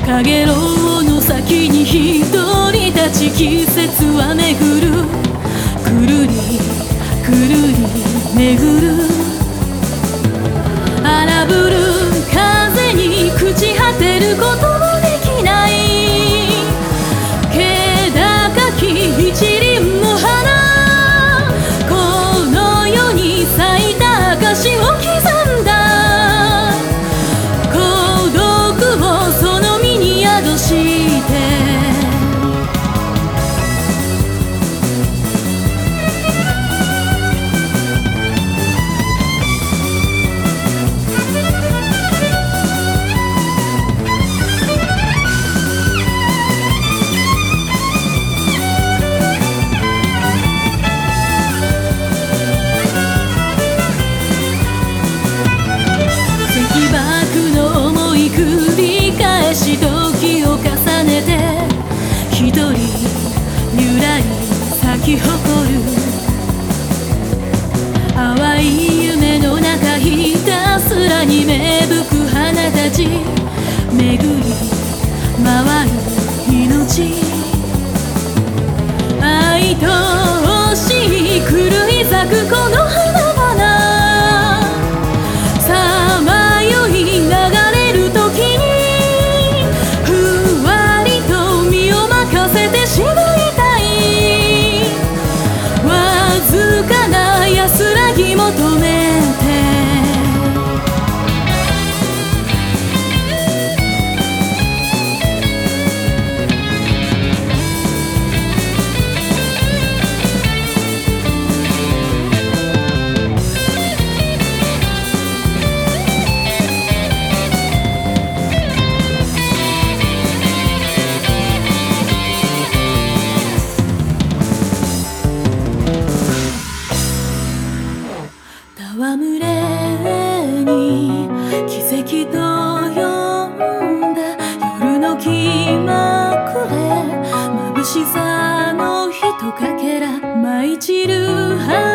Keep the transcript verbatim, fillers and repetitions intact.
かげろうの先に一人立ち、季節は巡る、くるりくるり巡る。荒ぶる風に朽ち果てることもできない、気高き一輪の花、この世に咲いた証を刻んだ。孤独をその身に宿して繰り返し時を重ねて、一人ゆらり咲き誇る。淡い夢の中ひたすらに芽吹く花たち、巡り回る命、愛としい狂い咲くこの花々、さまよい流れる時にふわりと身を任せてしまいたい。わずかな安らぎ求めて戯れに奇跡と呼んだ夜の気まぐれ、眩しさのひとかけら舞い散る